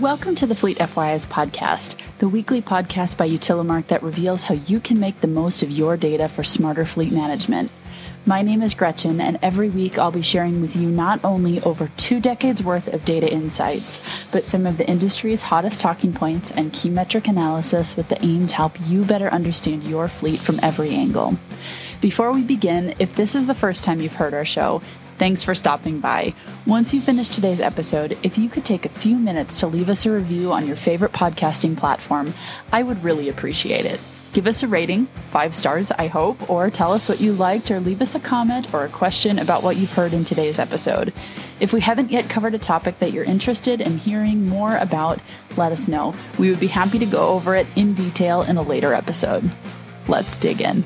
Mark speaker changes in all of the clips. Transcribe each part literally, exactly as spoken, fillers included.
Speaker 1: Welcome to the Fleet F Y Is podcast, the weekly podcast by Utilimark that reveals how you can make the most of your data for smarter fleet management. My name is Gretchen, and every week I'll be sharing with you not only over two decades worth of data insights, but some of the industry's hottest talking points and key metric analysis with the aim to help you better understand your fleet from every angle. Before we begin, if this is the first time you've heard our show, thanks for stopping by. Once you finish today's episode, if you could take a few minutes to leave us a review on your favorite podcasting platform, I would really appreciate it. Give us a rating, five stars, I hope, or tell us what you liked, or leave us a comment or a question about what you've heard in today's episode. If we haven't yet covered a topic that you're interested in hearing more about, let us know. We would be happy to go over it in detail in a later episode. Let's dig in.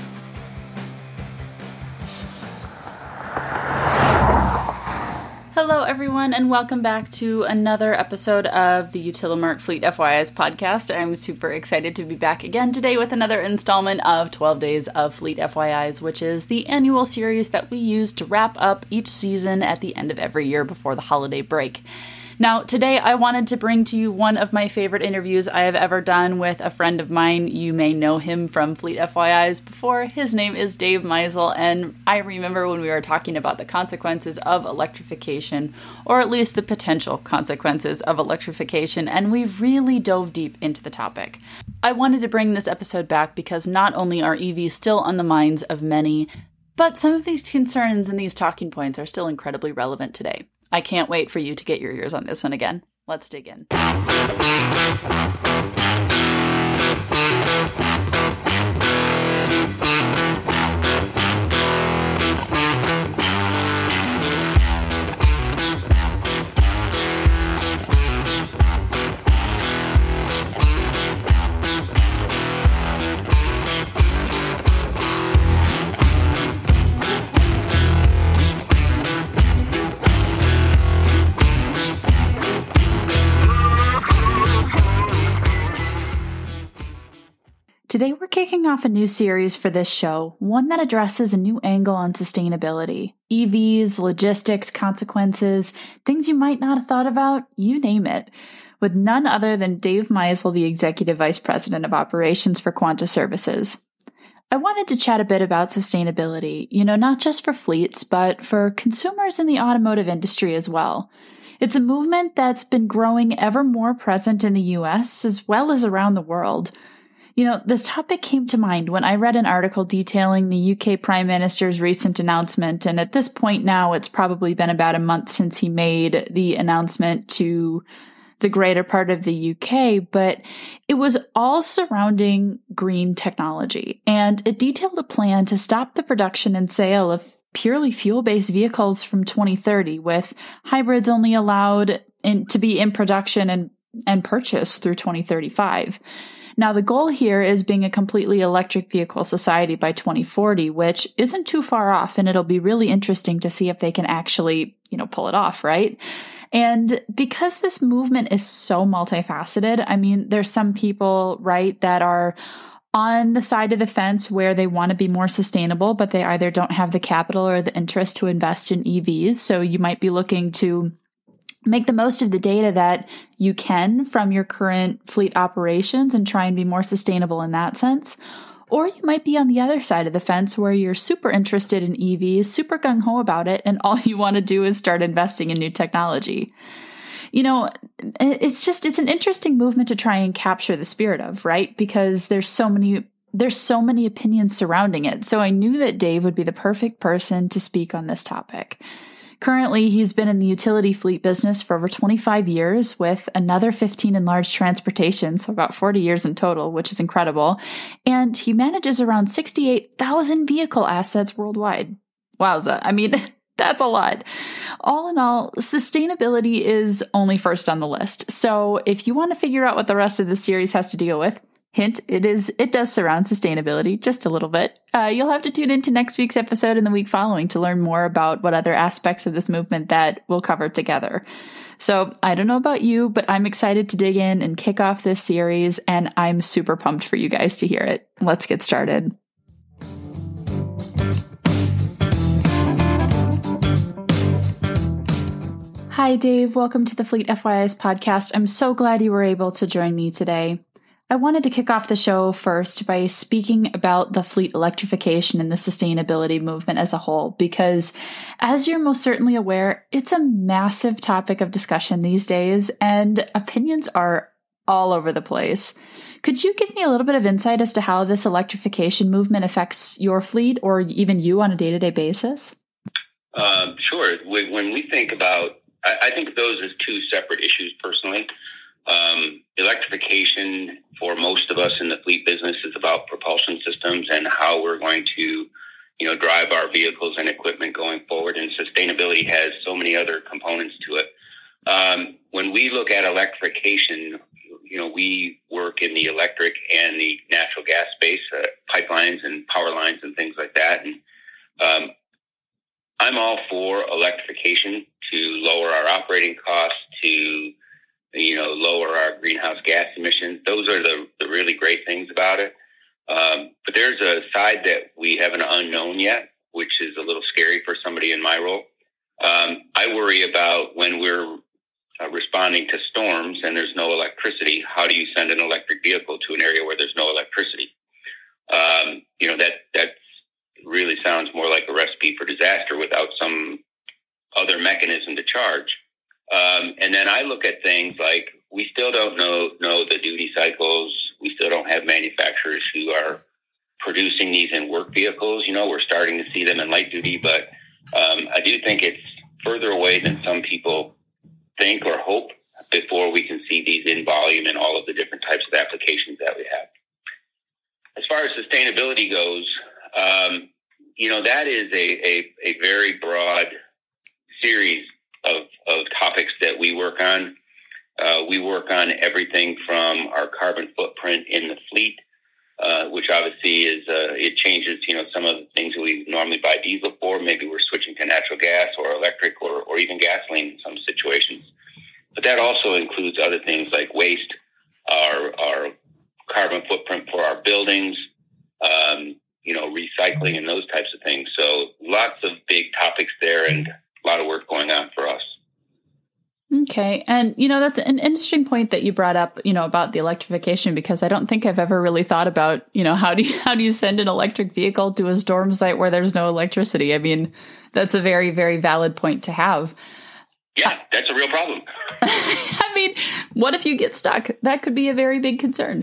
Speaker 1: Hello, everyone, and welcome back to another episode of the Utilimark Fleet F Y Is podcast. I'm super excited to be back again today with another installment of twelve Days of Fleet F Y Is, which is the annual series that we use to wrap up each season at the end of every year before the holiday break. Now, today I wanted to bring to you one of my favorite interviews I have ever done with a friend of mine. You may know him from Fleet F Y Is before. His name is Dave Meisel, and I remember when we were talking about the consequences of electrification, or at least the potential consequences of electrification, and we really dove deep into the topic. I wanted to bring this episode back because not only are E Vs still on the minds of many, but some of these concerns and these talking points are still incredibly relevant today. I can't wait for you to get your ears on this one again. Let's dig in. Today we're kicking off a new series for this show, one that addresses a new angle on sustainability. E Vs, logistics, consequences, things you might not have thought about, you name it, with none other than Dave Meisel, the Executive Vice President of Operations for Quanta Services. I wanted to chat a bit about sustainability, you know, not just for fleets, but for consumers in the automotive industry as well. It's a movement that's been growing ever more present in the U S as well as around the world. You know, this topic came to mind when I read an article detailing the U K Prime Minister's recent announcement, and at this point now, it's probably been about a month since he made the announcement to the greater part of the U K, but it was all surrounding green technology, and it detailed a plan to stop the production and sale of purely fuel-based vehicles from twenty thirty, with hybrids only allowed in, to be in production and, and purchased through twenty thirty-five. Now, the goal here is being a completely electric vehicle society by twenty forty, which isn't too far off, and it'll be really interesting to see if they can actually, you know, pull it off, right? And because this movement is so multifaceted, I mean, there's some people, right, that are on the side of the fence where they want to be more sustainable, but they either don't have the capital or the interest to invest in E Vs. So you might be looking to make the most of the data that you can from your current fleet operations and try and be more sustainable in that sense. Or you might be on the other side of the fence where you're super interested in E Vs, super gung-ho about it, and all you want to do is start investing in new technology. You know, it's just, it's an interesting movement to try and capture the spirit of, right? Because there's so many There's so many opinions surrounding it. So I knew that Dave would be the perfect person to speak on this topic. Currently, he's been in the utility fleet business for over twenty-five years, with another fifteen in large transportation, so about forty years in total, which is incredible. And he manages around sixty-eight thousand vehicle assets worldwide. Wowza. I mean, that's a lot. All in all, sustainability is only first on the list. So if you want to figure out what the rest of the series has to deal with, hint, it is it does surround sustainability just a little bit. Uh, you'll have to tune into next week's episode and the week following to learn more about what other aspects of this movement that we'll cover together. So I don't know about you, but I'm excited to dig in and kick off this series, and I'm super pumped for you guys to hear it. Let's get started. Hi, Dave. Welcome to the Fleet F Y I's podcast. I'm so glad you were able to join me today. I wanted to kick off the show first by speaking about the fleet electrification and the sustainability movement as a whole, because as you're most certainly aware, it's a massive topic of discussion these days, and opinions are all over the place. Could you give me a little bit of insight as to how this electrification movement affects your fleet or even you on a day-to-day basis?
Speaker 2: Um, sure. When we think about, I think of those as two separate issues personally. Um, electrification for most of us in the fleet business is about propulsion systems and how we're going to, you know, drive our vehicles and equipment going forward. And sustainability has so many other components to it. Um, when we look at electrification, you know, we work in the electric and the natural gas space, uh, pipelines and power lines and things like that. And um, I'm all for electrification to lower our operating costs, to you know, lower our greenhouse gas emissions. Those are the, the really great things about it. Um, but there's a side that we haven't unknown yet, which is a little scary for somebody in my role. Um, I worry about when we're uh, responding to storms and there's no electricity, how do you send an electric vehicle to an area where there's no electricity? Um, you know, that, that really sounds more like a recipe for disaster without some other mechanism to charge. Um, and then I look at things like we still don't know know the duty cycles. We still don't have manufacturers who are producing these in work vehicles. You know, we're starting to see them in light duty, but um, I do think it's further away than some people think or hope before we can see these in volume in all of the different types of applications that we have. As far as sustainability goes, um, you know, that is a, a, a very broad series Of, of topics that we work on. Uh, we work on everything from our carbon footprint in the fleet, uh, which obviously is, uh, it changes, you know, some of the things that we normally buy diesel for. Maybe we're switching to natural gas or electric or, or even gasoline in some situations. But that also includes other things like waste, our, our carbon footprint for our buildings, um, you know, recycling and those types of things. So lots of big topics there and a lot of work going on for us.
Speaker 1: Okay. And, you know, that's an interesting point that you brought up, you know, about the electrification, because I don't think I've ever really thought about, you know, how do you, how do you send an electric vehicle to a storm site where there's no electricity? I mean, that's a very, very valid point to have.
Speaker 2: Yeah, that's a real problem.
Speaker 1: I mean, what if you get stuck? That could be a very big concern.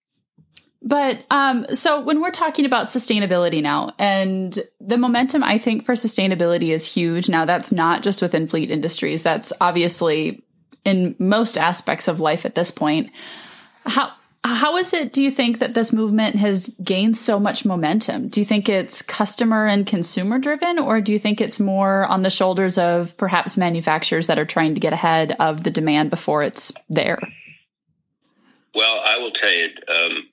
Speaker 1: But um, so when we're talking about sustainability now, and the momentum, I think, for sustainability is huge. Now, that's not just within fleet industries. That's obviously in most aspects of life at this point. How how is it, do you think, that this movement has gained so much momentum? Do you think it's customer and consumer driven, or do you think it's more on the shoulders of perhaps manufacturers that are trying to get ahead of the demand before it's there?
Speaker 2: Well, I will tell you, um,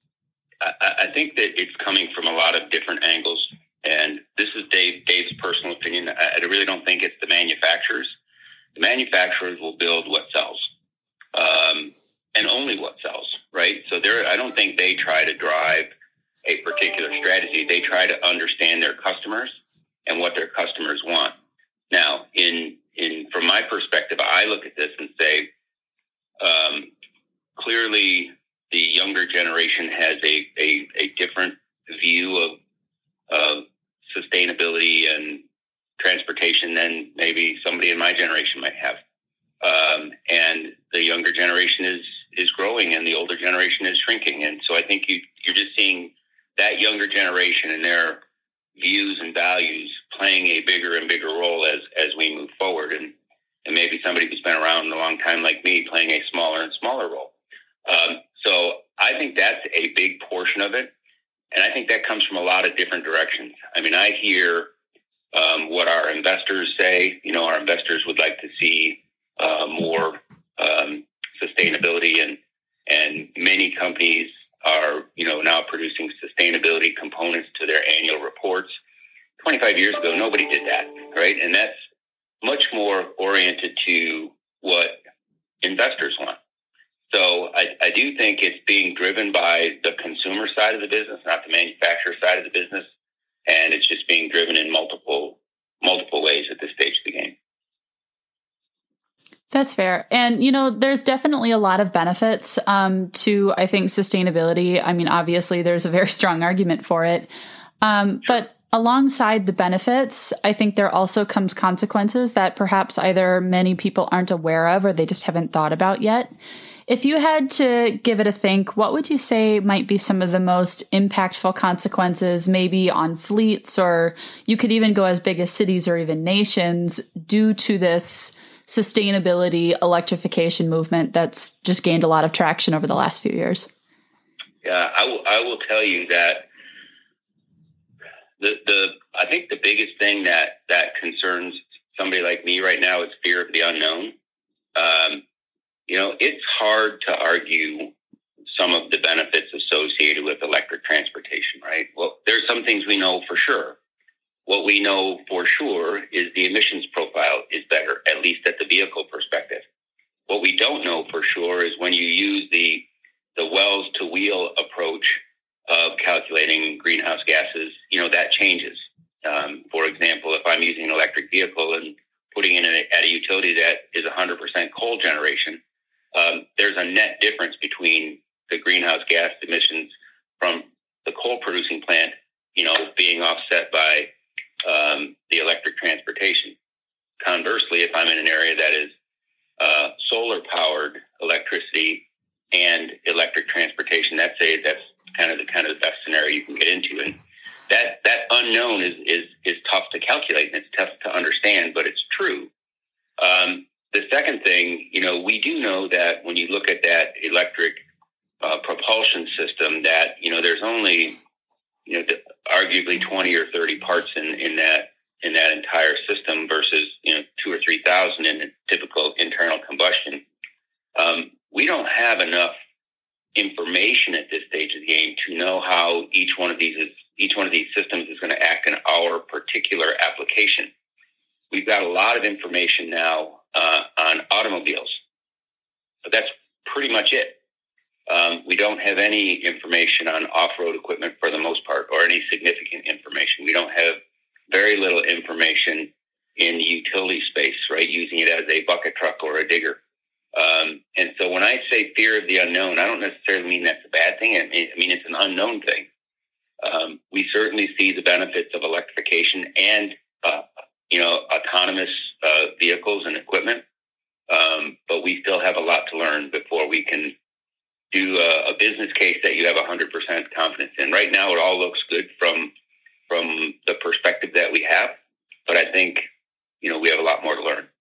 Speaker 2: I, I think that it's coming from a lot of different angles, and this is Dave, Dave's personal opinion. I, I really don't think it's the manufacturers. The manufacturers will build what sells, um, and only what sells, right? So there, I don't think they try to drive a particular strategy. They try to understand their customers and what their customers want. Now, in in from my perspective, I look at this and say, um, clearly, the younger generation has a, a, a different view of, of sustainability and transportation than maybe somebody in my generation might have. Um, and the younger generation is, is growing and the older generation is shrinking. And so I think you, you're just seeing that younger generation and their views and values playing a bigger and bigger role as, as we move forward. And, and maybe somebody who's been around a long time like me playing a smaller and smaller role. Um, So I think that's a big portion of it. And I think that comes from a lot of different directions. I mean, I hear um, what our investors say. You know, our investors would like to see uh, more um, sustainability, and and many companies are, you know, now producing sustainability components to their annual reports. twenty-five years ago, nobody did that, right? And that's much more oriented to what investors want. So I, I do think it's being driven by the consumer side of the business, not the manufacturer side of the business. And it's just being driven in multiple, multiple ways at this stage of the game.
Speaker 1: That's fair. And, you know, there's definitely a lot of benefits um, to, I think, sustainability. I mean, obviously, there's a very strong argument for it. Um, but alongside the benefits, I think there also comes consequences that perhaps either many people aren't aware of or they just haven't thought about yet. If you had to give it a think, what would you say might be some of the most impactful consequences, maybe on fleets, or you could even go as big as cities or even nations, due to this sustainability electrification movement that's just gained a lot of traction over the last few years?
Speaker 2: Yeah, I will, I will tell you that the the I think the biggest thing that, that concerns somebody like me right now is fear of the unknown. Um, you know, it's hard to argue some of the benefits associated with electric transportation, right? Well, there's some things we know for sure. What we know for sure is the emissions profile is better, at least at the vehicle perspective. What we don't know for sure is when you use the the wells to wheel approach of calculating greenhouse gases, you know, that changes. Um, for example, if I'm using an electric vehicle and putting in a, at a utility that is one hundred percent coal generation, um, there's a net difference between the greenhouse gas emissions from the coal producing plant, you know, being offset by um, the electric transportation. Conversely, if I'm in an area that is uh, solar powered electricity and electric transportation, that's a, that's kind of the kind of the best scenario you can get into. And that, that unknown is, is, is tough to calculate and it's tough to understand, but it's true. Um, the second thing, you know, we do know that when you look at that electric uh, propulsion system, that, you know, there's only, you know, arguably twenty or thirty parts in, in that, in that entire system versus, you know, two or three thousand in a typical internal combustion. Um, we don't have enough information at this stage of the game to know how each one of these is, each one of these systems is going to act in our particular application. We've got a lot of information now uh, on automobiles, but that's pretty much it. Um, we don't have any information on off-road equipment for the most part, or any significant information. We don't have very little information in the utility space, right? Using it as a bucket truck or a digger. Um, and so when I say fear of the unknown, I don't necessarily mean that's a bad thing. I mean, I mean it's an unknown thing. Um, we certainly see the benefits of electrification and, uh, you know, autonomous uh, vehicles and equipment. Um, but we still have a lot to learn before we can do a, a business case that you have one hundred percent confidence in. Right now, it all looks good from from the perspective that we have. But I think, you know, we have a lot more to learn.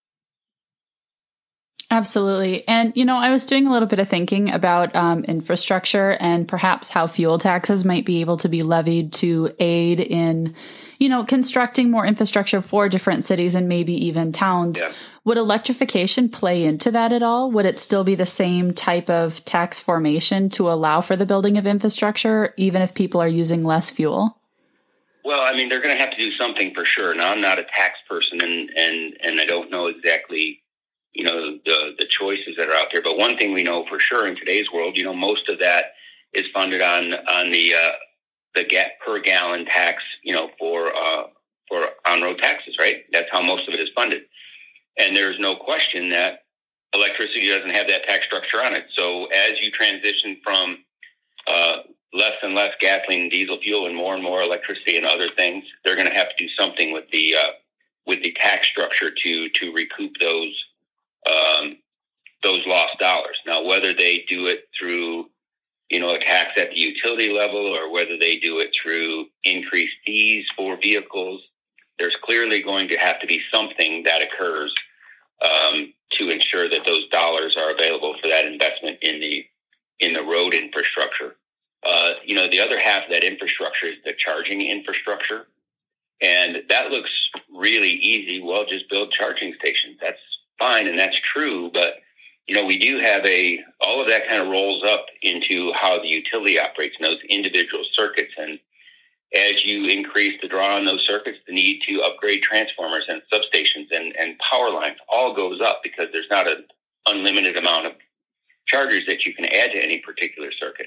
Speaker 1: Absolutely. And, you know, I was doing a little bit of thinking about um, infrastructure and perhaps how fuel taxes might be able to be levied to aid in, you know, constructing more infrastructure for different cities and maybe even towns. Yeah. Would electrification play into that at all? Would it still be the same type of tax formation to allow for the building of infrastructure, even if people are using less fuel?
Speaker 2: Well, I mean, they're going to have to do something for sure. Now, I'm not a tax person and, and, and I don't know exactly, you know, the, the choices that are out there. But one thing we know for sure in today's world, you know, most of that is funded on, on the, uh, the get per gallon tax, you know, for, uh, for on-road taxes, right? That's how most of it is funded. And there's no question that electricity doesn't have that tax structure on it. So as you transition from, uh, less and less gasoline and diesel fuel and more and more electricity and other things, they're going to have to do something with the, uh, with the tax structure to, to recoup those, Um, those lost dollars. Now, whether they do it through, you know, a tax at the utility level or whether they do it through increased fees for vehicles, there's clearly going to have to be something that occurs um, to ensure that those dollars are available for that investment in the in the road infrastructure. Uh, you know, the other half of that infrastructure is the charging infrastructure, and that looks really easy. Well, just build charging stations. That's fine, and that's true, but you know, we do have a all of that kind of rolls up into how the utility operates in those individual circuits. And as you increase the draw on those circuits, the need to upgrade transformers and substations and, and power lines all goes up because there's not an unlimited amount of chargers that you can add to any particular circuit.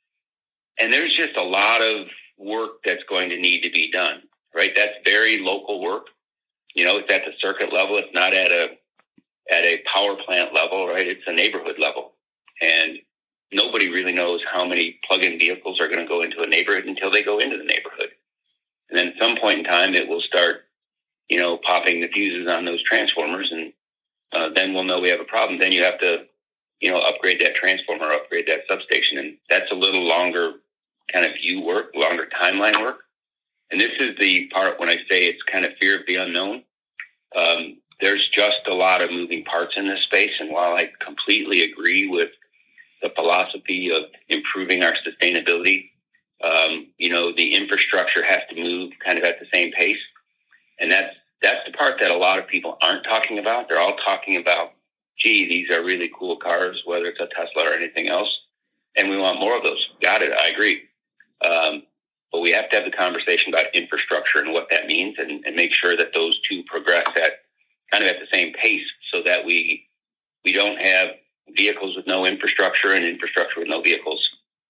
Speaker 2: And there's just a lot of work that's going to need to be done, right? That's very local work. You know, it's at the circuit level. It's not at a at a power plant level, right? It's a neighborhood level. And nobody really knows how many plug-in vehicles are going to go into a neighborhood until they go into the neighborhood. And then at some point in time, it will start, you know, popping the fuses on those transformers. And uh, then we'll know we have a problem. Then you have to, you know, upgrade that transformer, upgrade that substation. And that's a little longer kind of view work, longer timeline work. And this is the part when I say it's kind of fear of the unknown. Um, there's just a lot of moving parts in this space. And while I completely agree with the philosophy of improving our sustainability, um, you know, the infrastructure has to move kind of at the same pace. And that's, that's the part that a lot of people aren't talking about. They're all talking about, gee, these are really cool cars, whether it's a Tesla or anything else. And we want more of those. Got it. I agree. Um, but we have to have the conversation about infrastructure and what that means, and, and make sure that those two progress at kind of at the same pace, so that we we don't have vehicles with no infrastructure and infrastructure with no vehicles.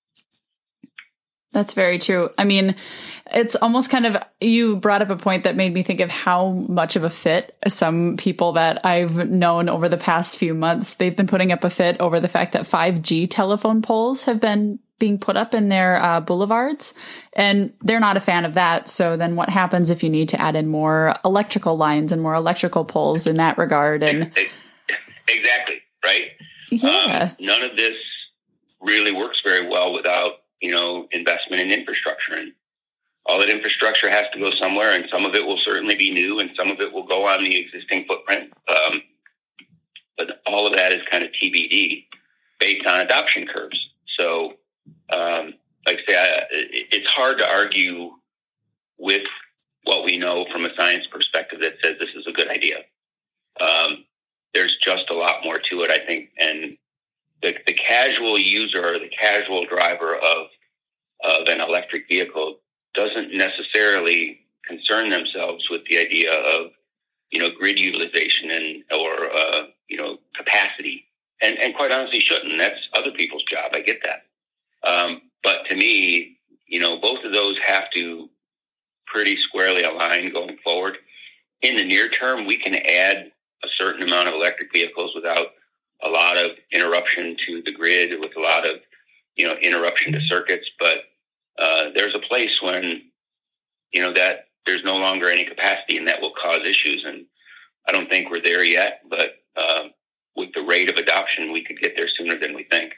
Speaker 1: That's very true. I mean, it's almost kind of, you brought up a point that made me think of how much of a fit some people that I've known over the past few months, they've been putting up a fit over the fact that five G telephone poles have been being put up in their uh, boulevards, and they're not a fan of that. So then what happens if you need to add in more electrical lines and more electrical poles in that regard? And
Speaker 2: exactly, right?
Speaker 1: Yeah.
Speaker 2: Um, none of this really works very well without, you know, investment in infrastructure. And all that infrastructure has to go somewhere, and some of it will certainly be new, and some of it will go on the existing footprint. Um, but all of that is kind of T B D based on adoption curves. So, um, like I say, I, it's hard to argue with what we know from a science perspective that says this is a good idea. Um, there's just a lot more to it, I think. And the, the casual user or the casual driver of, of an electric vehicle doesn't necessarily concern themselves with the idea of, you know, grid utilization and, or, uh, you know, capacity. And, and quite honestly shouldn't. That's other people's job. I get that. Um, but to me, you know, both of those have to pretty squarely align going forward. In the near term, we can add a certain amount of electric vehicles without a lot of interruption to the grid, with a lot of, you know, interruption to circuits. But uh, there's a place when, you know, that there's no longer any capacity, and that will cause issues. And I don't think we're there yet, but uh, with the rate of adoption, we could get there sooner than we think.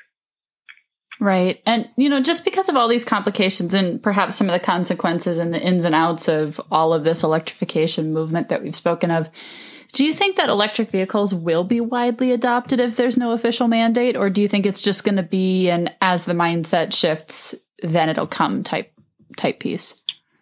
Speaker 1: Right. And, you know, just because of all these complications and perhaps some of the consequences and the ins and outs of all of this electrification movement that we've spoken of, do you think that electric vehicles will be widely adopted if there's no official mandate? Or do you think it's just going to be an as the mindset shifts, then it'll come type type piece?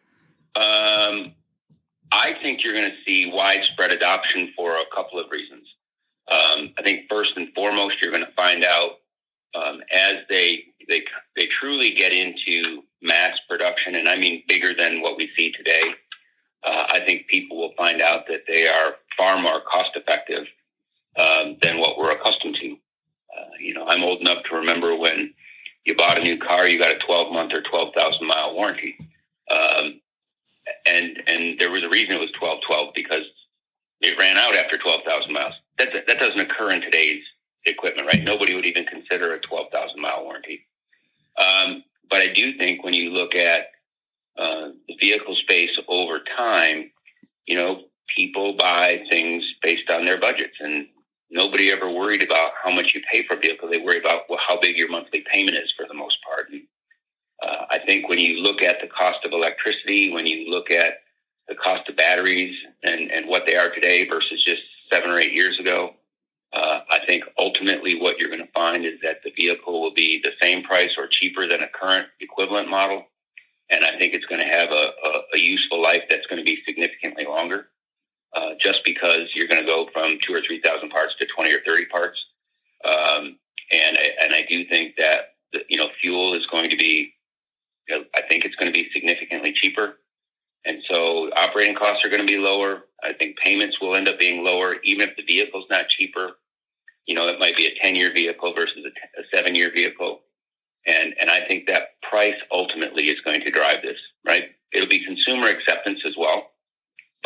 Speaker 2: Um, I think you're going to see widespread adoption for a couple of reasons. Um, I think first and foremost, you're going to find out um, as they they they truly get into mass production, and I mean bigger than what we see today. Uh, I think people will find out that they are far more cost effective um, than what we're accustomed to. Uh, you know, I'm old enough to remember when you bought a new car, you got a twelve month or twelve thousand mile warranty. Um, and, and there was a reason it was twelve twelve, because it ran out after twelve thousand miles. That, that doesn't occur in today's equipment, right? Nobody would even consider a twelve thousand mile warranty. Um, but I do think when you look at uh, the vehicle space over time, you know, people buy things based on their budgets, and nobody ever worried about how much you pay for a vehicle. They worry about, well, how big your monthly payment is for the most part. And uh, I think when you look at the cost of electricity, when you look at the cost of batteries and, and what they are today versus just seven or eight years ago, uh, I think ultimately what you're going to find is that the vehicle will be the same price or cheaper than a current equivalent model. And I think it's going to have a, a, a useful life that's going to be significantly longer, uh, just because you're going to go from two or three thousand parts to twenty or thirty parts. Um, and and I do think that the, you know fuel is going to be, you know, I think it's going to be significantly cheaper, and so operating costs are going to be lower. I think payments will end up being lower, even if the vehicle's not cheaper. You know, it might be a ten year vehicle versus a, t- a seven year vehicle. And and I think that price ultimately is going to drive this, right? It'll be consumer acceptance as well. But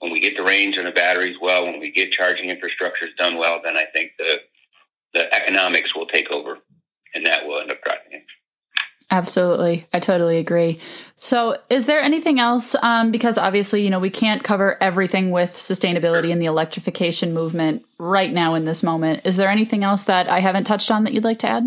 Speaker 2: when we get the range and the batteries well, when we get charging infrastructures done well, then I think the the economics will take over, and that will end up driving it.
Speaker 1: Absolutely. I totally agree. So is there anything else, um, because obviously, you know, we can't cover everything with sustainability and the electrification movement right now in this moment. Is there anything else that I haven't touched on that you'd like to add?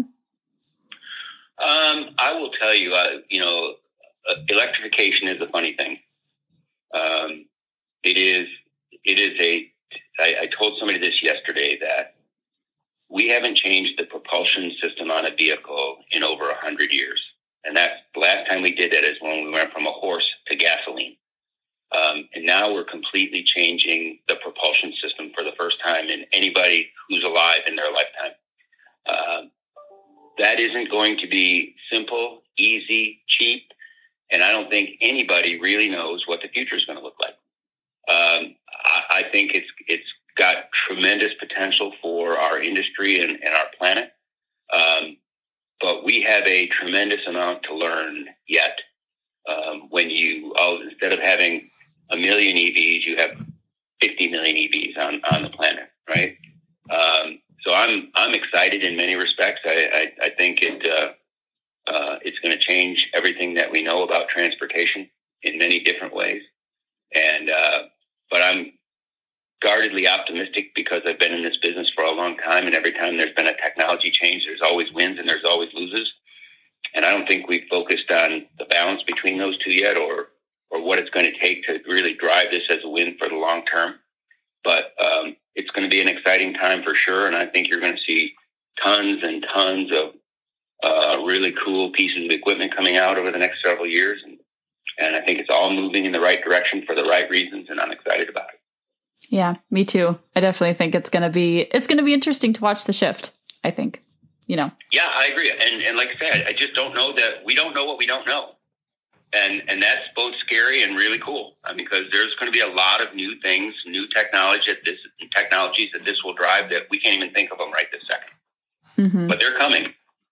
Speaker 2: Um, I will tell you, uh, you know, uh, electrification is a funny thing. Um, it is, it is a, I, I told somebody this yesterday that we haven't changed the propulsion system on a vehicle in over a hundred years. And that's the last time we did that is when we went from a horse to gasoline. Um, and now we're completely changing the propulsion system for the first time in anybody who's alive in their lifetime. Uh, that isn't going to be simple, easy, cheap. And I don't think anybody really knows what the future is going to look like. Um, I, I think it's, it's, got tremendous potential for our industry and, and our planet. Um, but we have a tremendous amount to learn yet. Um, when you, oh, instead of having a million E Vs, you have fifty million E Vs on, on the planet, right? Um, so I'm, I'm excited in many respects. I, I, I think it, uh, uh, it's going to change everything that we know about transportation in many different ways. And, uh, but I'm, guardedly optimistic because I've been in this business for a long time, and every time there's been a technology change, there's always wins and there's always loses. And I don't think we've focused on the balance between those two yet, or or what it's going to take to really drive this as a win for the long term. But um, it's going to be an exciting time for sure, and I think you're going to see tons and tons of uh, really cool pieces of equipment coming out over the next several years. And, and I think it's all moving in the right direction for the right reasons, and I'm excited about it.
Speaker 1: Yeah, me too. I definitely think it's going to be, it's going to be interesting to watch the shift, I think, you know.
Speaker 2: Yeah, I agree. And and like I said, I just don't know that we don't know what we don't know. And and that's both scary and really cool uh, because there's going to be a lot of new things, new technology that this technologies that this will drive that we can't even think of them right this second. Mm-hmm. But they're coming.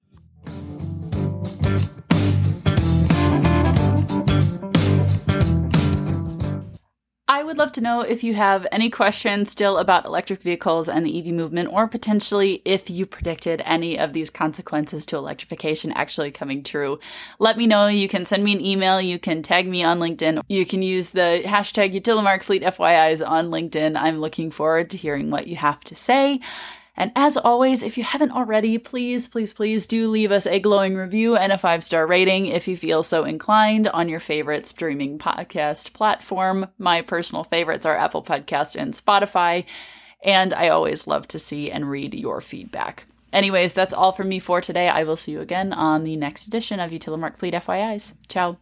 Speaker 1: I would love to know if you have any questions still about electric vehicles and the E V movement, or potentially if you predicted any of these consequences to electrification actually coming true. Let me know. You can send me an email. You can tag me on LinkedIn. You can use the hashtag UtilimarkFleetFYIs on LinkedIn. I'm looking forward to hearing what you have to say. And as always, if you haven't already, please, please, please do leave us a glowing review and a five-star rating if you feel so inclined on your favorite streaming podcast platform. My personal favorites are Apple Podcast and Spotify, and I always love to see and read your feedback. Anyways, that's all from me for today. I will see you again on the next edition of Utilimark Fleet F Y Is. Ciao.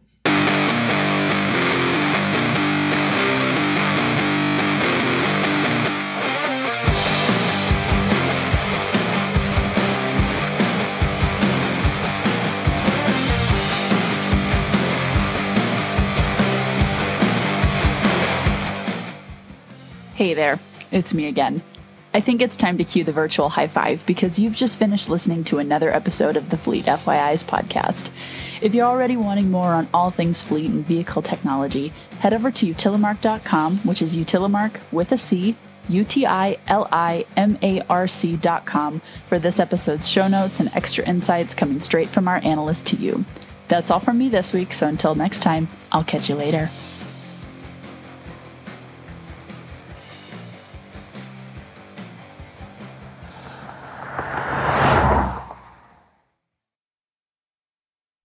Speaker 1: Hey there, it's me again. I think it's time to cue the virtual high five because you've just finished listening to another episode of the Fleet F Y Is podcast. If you're already wanting more on all things fleet and vehicle technology, head over to utilimark dot com, which is Utilimark with a C, U T I L I M A R C dot com for this episode's show notes and extra insights coming straight from our analyst to you. That's all from me this week, so until next time, I'll catch you later.